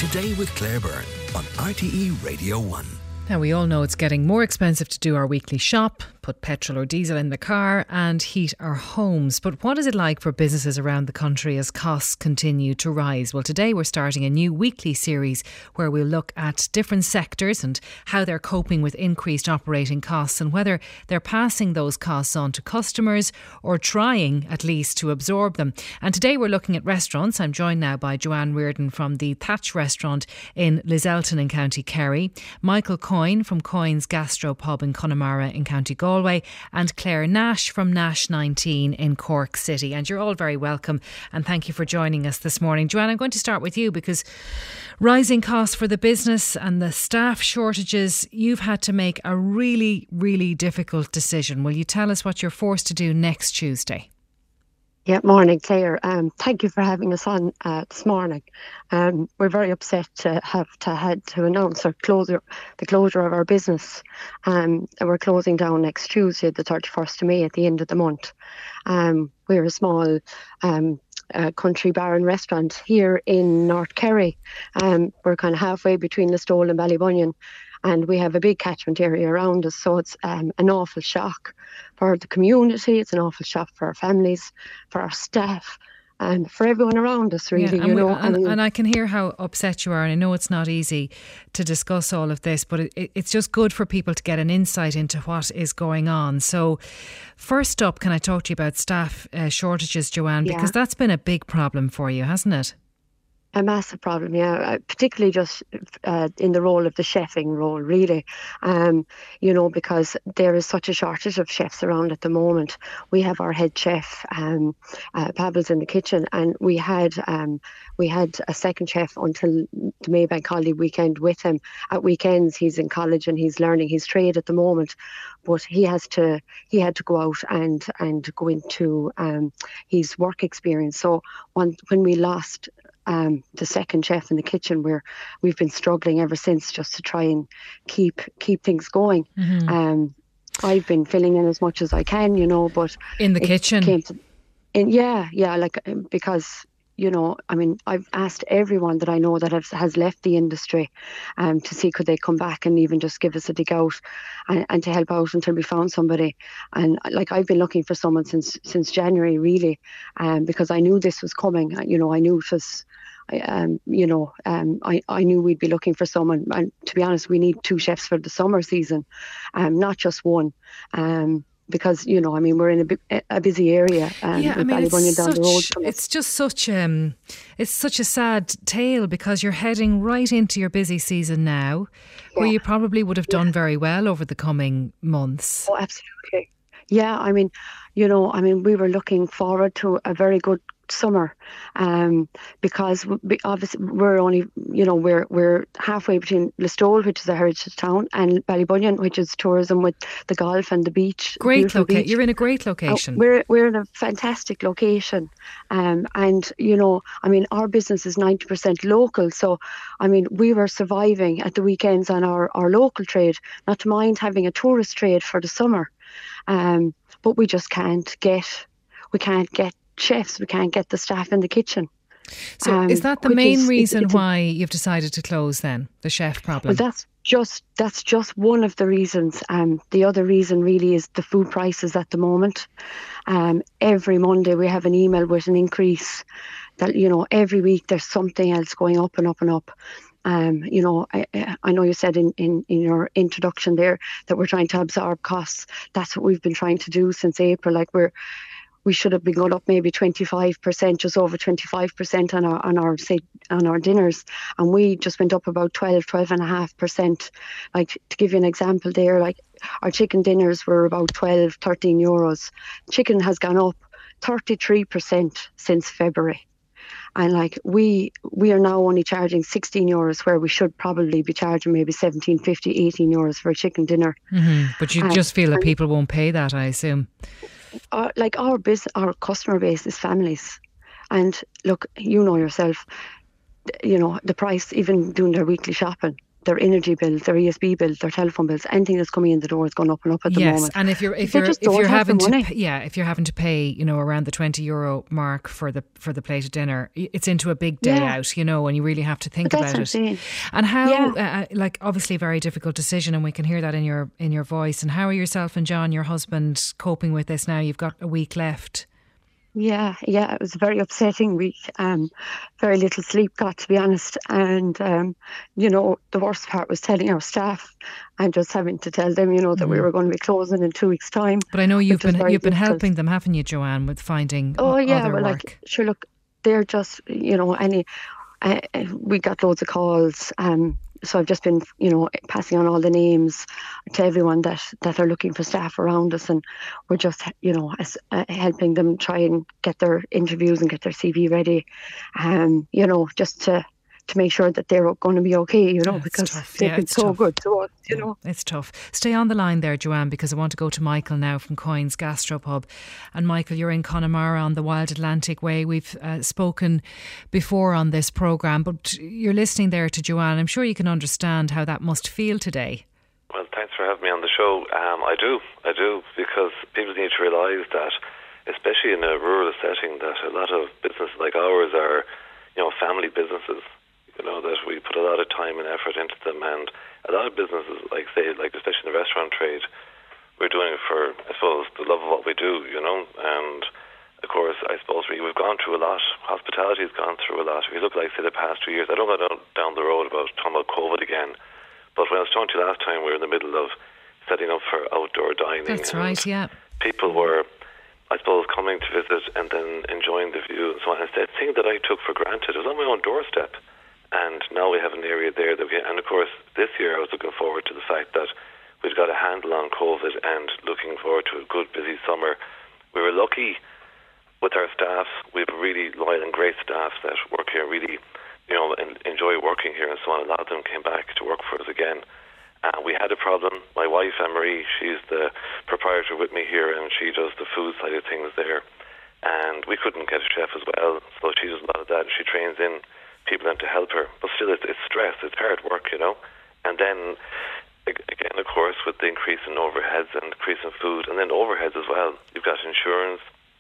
Today with Claire Byrne on RTE Radio 1. Now, we all know it's getting more expensive to do our weekly shop, put petrol or diesel in the car and heat our homes. But what is it like for businesses around the country as costs continue to rise? Well, today we're starting a new weekly series where we'll look at different sectors and how they're coping with increased operating costs and whether they're passing those costs on to customers or trying at least to absorb them. And today we're looking at restaurants. I'm joined now by Joanne Reardon from the Thatch restaurant in Lizelton in County Kerry, Michael Coyne from Coyne's Gastro Pub in Connemara in County Galway, and Claire Nash from Nash 19 in Cork City. And you're all very welcome and thank you for joining us this morning. Joanne, I'm going to start with you because rising costs for the business and the staff shortages, you've had to make a really, really difficult decision. Will you tell us what you're forced to do next Tuesday? Yeah, morning, Claire. Thank you for having us on this morning. We're very upset to have had to announce the closure of our business. We're closing down next Tuesday, the 31st of May, at the end of the month. We're a small country bar and restaurant here in North Kerry. We're kind of halfway between Listowel and Ballybunion. And we have a big catchment area around us, so it's an awful shock for the community. It's an awful shock for our families, for our staff, and for everyone around us, really. Yeah, and I can hear how upset you are, and I know it's not easy to discuss all of this, but it's just good for people to get an insight into what is going on. So, first up, can I talk to you about staff shortages, Joanne? Because that's been a big problem for you, hasn't it? A massive problem, yeah, particularly just in the role of the chefing role, really, because there is such a shortage of chefs around at the moment. We have our head chef, Pabbles, in the kitchen, and we had a second chef until the Maybank holiday weekend with him. At weekends, he's in college and he's learning his trade at the moment, but he had to go out and go into his work experience. So when we lost the second chef in the kitchen, we've been struggling ever since just to try and keep things going. Mm-hmm. I've been filling in as much as I can, but in the kitchen, because I've asked everyone that I know that has left the industry to see could they come back and even just give us a dig out and to help out until we found somebody. And I've been looking for someone since January, really, because I knew this was coming. I knew it was. I knew we'd be looking for someone, and to be honest, we need 2 chefs for the summer season, not just one. Because we're in a busy area. It's just such a sad tale because you're heading right into your busy season now, where you probably would have done very well over the coming months. Oh, absolutely. Yeah, we were looking forward to a very good summer, because obviously we're only, we're halfway between Listowel, which is a heritage town, and Ballybunion, which is tourism with the golf and the beach. Great location. You're in a great location. We're in a fantastic location, and our business is 90% local. So we were surviving at the weekends on our local trade, not to mind having a tourist trade for the summer, but we just can't get chefs, we can't get the staff in the kitchen. So is that the main reason why you've decided to close then, the chef problem? Well, that's just one of the reasons. The other reason really is the food prices at the moment. Every Monday we have an email with an increase that, every week there's something else going up and up and up. I know you said in your introduction there that we're trying to absorb costs. That's what we've been trying to do since April. We should have been going up maybe 25%, just over 25% on our dinners, and we just went up about 12.5%. To give you an example there, our chicken dinners were about 13 euros. Chicken has gone up 33% since February. And we are now only charging 16 euros where we should probably be charging maybe 17.50, 18 euros for a chicken dinner. Mm-hmm. But you just feel that people won't pay that, I assume. Our customer base is families, and look, yourself, the price, even doing their weekly shopping, their energy bills, their ESB bills, their telephone bills, anything that's coming in the door is going up and up at the moment. Yes, and if you're having to pay, you know, around the €20 mark for the plate of dinner, it's into a big day out, you know, and you really have to think about it. And how, like, obviously a very difficult decision, and we can hear that in your voice. And how are yourself and John, your husband, coping with this now? You've got a week left. Yeah, it was a very upsetting week. Very little sleep got, to be honest. And, you know, the worst part was telling our staff and just having to tell them, you know, that we were going to be closing in 2 weeks' time. But I know you've been helping them, haven't you, Joanne, with finding other work? Like, sure, look, they're just, you know, we got loads of calls. So I've just been, you know, passing on all the names to everyone that are looking for staff around us, and we're just, you know, helping them try and get their interviews and get their CV ready, you know, just to make sure that they're going to be okay, you know, because they've been so good to us, you know. It's tough. Stay on the line there, Joanne, because I want to go to Michael now from Coyne's Gastropub. And Michael, you're in Connemara on the Wild Atlantic Way. We've spoken before on this programme, but you're listening there to Joanne. I'm sure you can understand how that must feel today. Well, thanks for having me on the show. I do, because people need to realise that, especially in a rural setting, that a lot of businesses like ours are, you know, family businesses. You know, that we put a lot of time and effort into them, and a lot of businesses, like especially in the restaurant trade, we're doing it for, I suppose, the love of what we do, you know. And of course, I suppose we've gone through a lot. Hospitality has gone through a lot. If you look, like, say, the past 2 years, I don't go down the road about talking about COVID again, but when I was talking to you last time, we were in the middle of setting up for outdoor dining. That's right, yeah. People were, I suppose, coming to visit and then enjoying the view and so on. And the thing that I took for granted, it was on my own doorstep. And now we have an area there and of course this year I was looking forward to the fact that we've got a handle on COVID and looking forward to a good busy summer. We were lucky with our staff. We have really loyal and great staff that work here, really, you know, and enjoy working here and so on. A lot of them came back to work for us again. We had a problem. My wife, Anne-Marie, she's the proprietor with me here, and she does the food side of things there. And we couldn't get a chef as well, so she does a lot of that. She trains in people in to help her, but still it's stress, it's hard work, you know. And then again, of course, with the increase in overheads and increase in food, and then overheads as well, you've got insurance.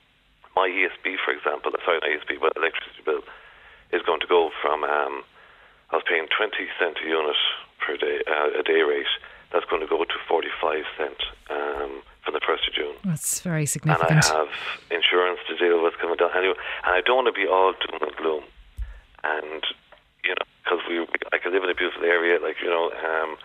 My ESB, for example, not ESB, but electricity bill is going to go from I was paying 20 cents a unit per day, a day rate. That's going to go to 45 cents from the 1st of June. That's very significant. And I have insurance to deal with coming down anyway, and I don't want to be all doom and gloom. And, you know, because I could live in a beautiful area, like, you know,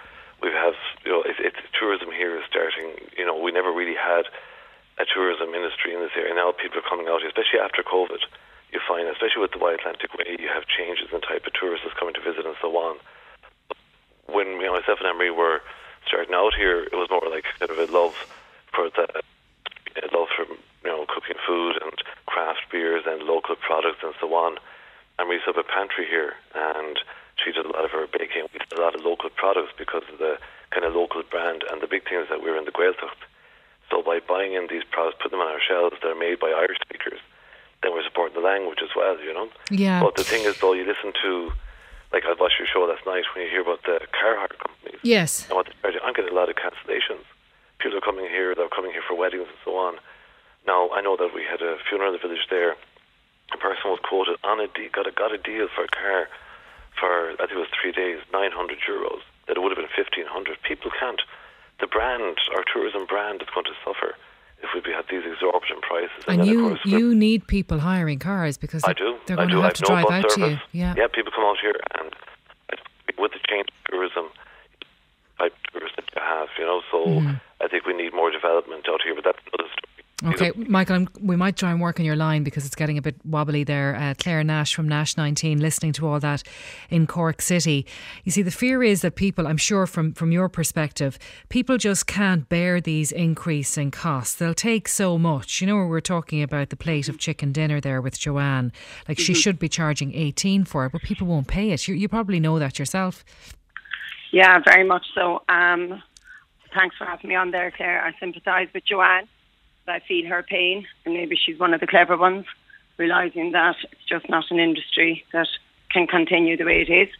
we have, you know, it's tourism here is starting, you know, we never really had a tourism industry in this area. Now people are coming out here, especially after COVID. You find, especially with the Wild Atlantic Way, you have changes in type of tourists that's coming to visit and so on. When, you know, myself and Emery were starting out here, it was more like kind of a love for, you know, cooking food and craft beers and local products and so on. And we set up a pantry here, and she did a lot of her baking. We did a lot of local products because of the kind of local brand, and the big thing is that we're in the Gaeltacht. So by buying in these products, putting them on our shelves that are made by Irish speakers, then we're supporting the language as well, you know. Yeah. But the thing is, though, you listen to, like I watched your show last night when you hear about the car hire companies. Yes. And what I'm getting a lot of cancellations. People are coming here, they're coming here for weddings and so on. Now, I know that we had a funeral in the village there. A person was quoted on got a deal for a car for, I think it was 3 days, €900. That it would have been 1,500. People can't. The brand, our tourism brand, is going to suffer if we have these exorbitant prices. And you need people hiring cars because they're going to have to drive out to you. Yeah, people come out here, and with the change of tourism, type of tourists that you have, you know, so I think we need more development out here, but that's another story. Okay, Michael, we might try and work on your line because it's getting a bit wobbly there. Claire Nash from Nash 19, listening to all that in Cork City. You see, the fear is that people, I'm sure from your perspective, people just can't bear these increasing costs. They'll take so much. You know, we're talking about the plate of chicken dinner there with Joanne. Like, she should be charging 18 for it, but people won't pay it. You probably know that yourself. Yeah, very much so. Thanks for having me on there, Claire. I sympathise with Joanne. I feel her pain, and maybe she's one of the clever ones, realising that it's just not an industry that can continue the way it is.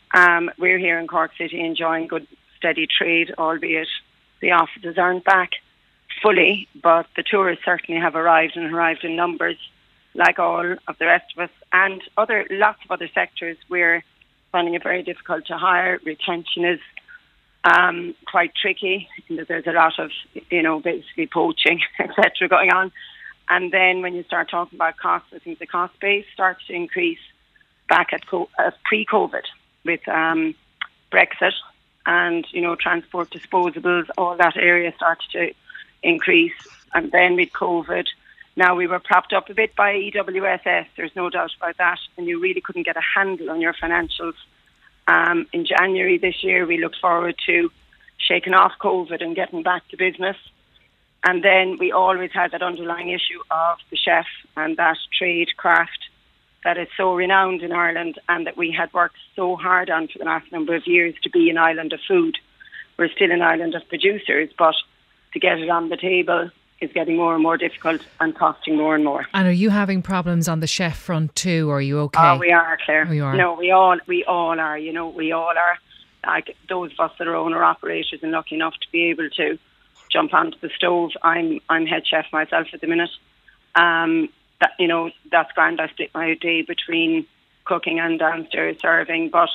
We're here in Cork City enjoying good, steady trade, albeit the offices aren't back fully, but the tourists certainly have arrived in numbers, like all of the rest of us, and lots of other sectors. We're finding it very difficult to hire. Retention is quite tricky. There's a lot of, basically poaching, etc. going on. And then when you start talking about costs, I think the cost base starts to increase back at pre-COVID with Brexit and, transport disposables, all that area starts to increase. And then with COVID, now we were propped up a bit by EWSS, there's no doubt about that, and you really couldn't get a handle on your financials. In January this year, we looked forward to shaking off COVID and getting back to business. And then we always had that underlying issue of the chef and that trade craft that is so renowned in Ireland and that we had worked so hard on for the last number of years to be an island of food. We're still an island of producers, but to get it on the table is getting more and more difficult and costing more and more. And are you having problems on the chef front too, or are you okay? Oh, we are, Claire. Oh, you are? No, we all are, we all are. Like those of us that are owner-operators and lucky enough to be able to jump onto the stove. I'm head chef myself at the minute. That's grand. I split my day between cooking and downstairs serving, but,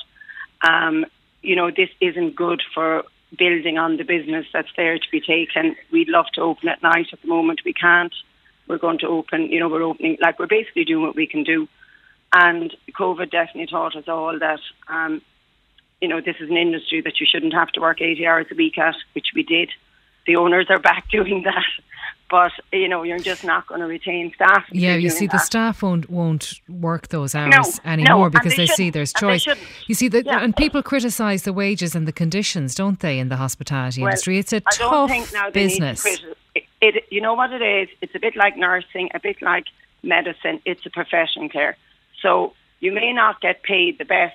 this isn't good for building on the business that's there to be taken. We'd love to open at night. At the moment, we can't. We're going to open, we're opening, we're basically doing what we can do. And COVID definitely taught us all that, this is an industry that you shouldn't have to work 80 hours a week at, which we did. The owners are back doing that. But, you're just not going to retain staff. Yeah, you see, the staff won't work those hours anymore because they see there's choice. You see, and people criticise the wages and the conditions, don't they, in the hospitality industry? It's a tough business. You know what it is? It's a bit like nursing, a bit like medicine. It's a profession, Claire. So you may not get paid the best,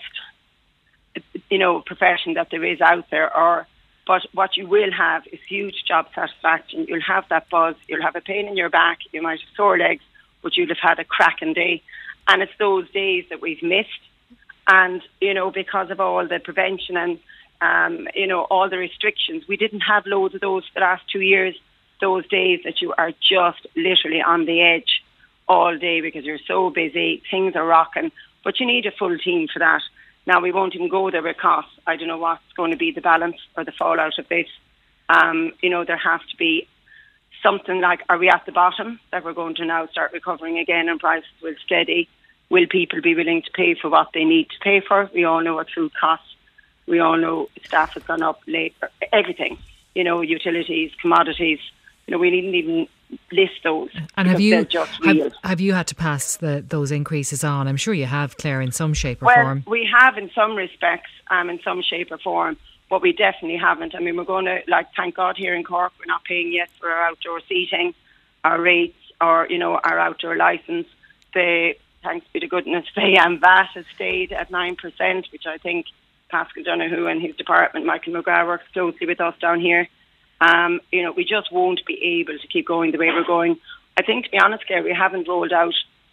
profession that there is out there, but what you will have is huge job satisfaction. You'll have that buzz. You'll have a pain in your back. You might have sore legs, but you'll have had a cracking day. And it's those days that we've missed. And, because of all the prevention and, all the restrictions, we didn't have loads of those for the last 2 years. Those days that you are just literally on the edge all day because you're so busy, things are rocking. But you need a full team for that. Now, we won't even go there with costs. I don't know what's going to be the balance or the fallout of this. There has to be something like, are we at the bottom that we're going to now start recovering again and prices will steady? Will people be willing to pay for what they need to pay for? We all know what food costs. We all know staff has gone up, labour, everything. Utilities, commodities. We needn't even list those. And have you had to pass those increases on? I'm sure you have, Claire, in some shape or form. Well, we have in some respects, in some shape or form, but we definitely haven't. I mean, we're going to, thank God here in Cork, we're not paying yet for our outdoor seating, our rates, or, our outdoor licence. Thanks be to goodness, the VAT has stayed at 9%, which I think Pascal Donoghue and his department, Michael McGrath, works closely with us down here. We just won't be able to keep going the way we're going. I think, to be honest, Claire, we haven't rolled out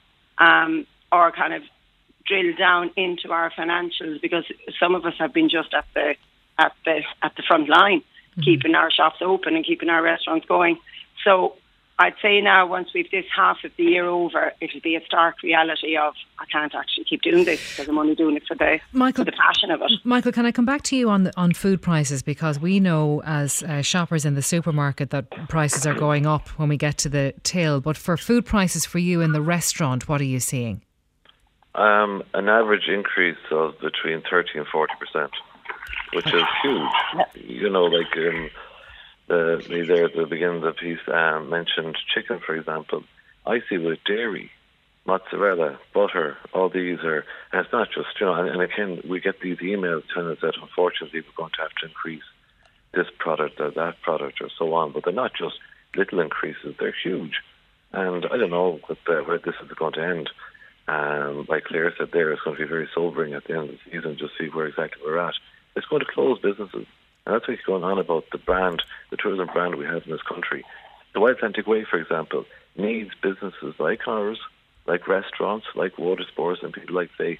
or kind of drilled down into our financials because some of us have been just at the front line, keeping our shops open and keeping our restaurants going. So I'd say now, once we've this half of the year over, it'll be a stark reality of I can't actually keep doing this because I'm only doing it for the passion of it. Michael, can I come back to you on food prices? Because we know as shoppers in the supermarket that prices are going up when we get to the till. But for food prices for you in the restaurant, what are you seeing? An average increase of between 30 and 40%, which is huge. There at the beginning of the piece mentioned chicken, for example. I see with dairy, mozzarella, butter, all these are, and it's not just, and again, we get these emails telling us that unfortunately we're going to have to increase this product or that product or so on, but they're not just little increases, they're huge. And I don't know where this is going to end. Like Claire said there, it's going to be very sobering at the end of the season, just see where exactly we're at. It's going to close businesses. And that's what's going on about the brand, the tourism brand we have in this country. The Wild Atlantic Way, for example, needs businesses like ours, like restaurants, like water sports, and people like, say,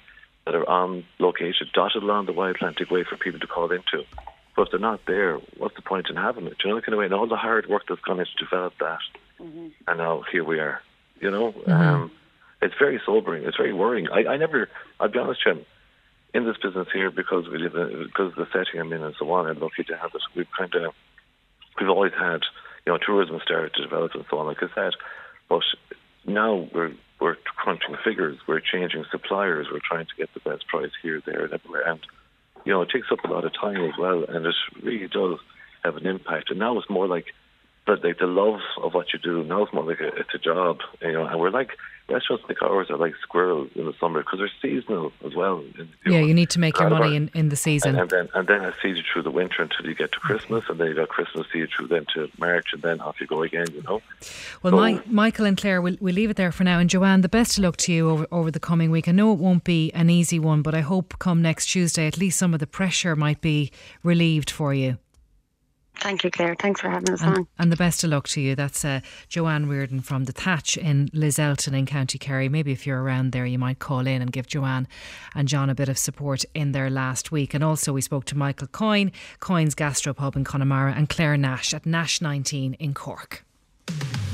that are located, dotted along the Wide Atlantic Way for people to call into. But if they're not there, what's the point in having it? You know, kind of way, and all the hard work that's gone into develop that, and now here we are. You know, it's very sobering. It's very worrying. I'll be honest, Jim, in this business here, because because of the setting I'm in and so on, I'm lucky to have it. We've always had, you know, tourism started to develop and so on, like I said, but now we're crunching figures, we're changing suppliers, we're trying to get the best price here, there, and everywhere, and you know, it takes up a lot of time as well, and it really does have an impact. And now it's more like the love of what you do. Now it's more like it's a job, you know. And we're like, restaurants like ours are like squirrels in the summer because they're seasonal as well. You need to make your money in the season, and then it sees you through the winter until you get to Christmas, and then you got Christmas see you through then to March, and then off you go again. You know. Well, so, Michael and Claire, we'll leave it there for now. And Joanne, the best of luck to you over the coming week. I know it won't be an easy one, but I hope come next Tuesday, at least some of the pressure might be relieved for you. Thank you, Claire. Thanks for having us on. And the best of luck to you. That's Joanne Weirden from The Thatch in Lizelton in County Kerry. Maybe if you're around there, you might call in and give Joanne and John a bit of support in their last week. And also we spoke to Michael Coyne, Coyne's Gastropub in Connemara, and Claire Nash at Nash 19 in Cork.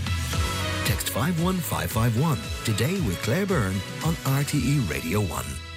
Text 51551 today with Claire Byrne on RTE Radio 1.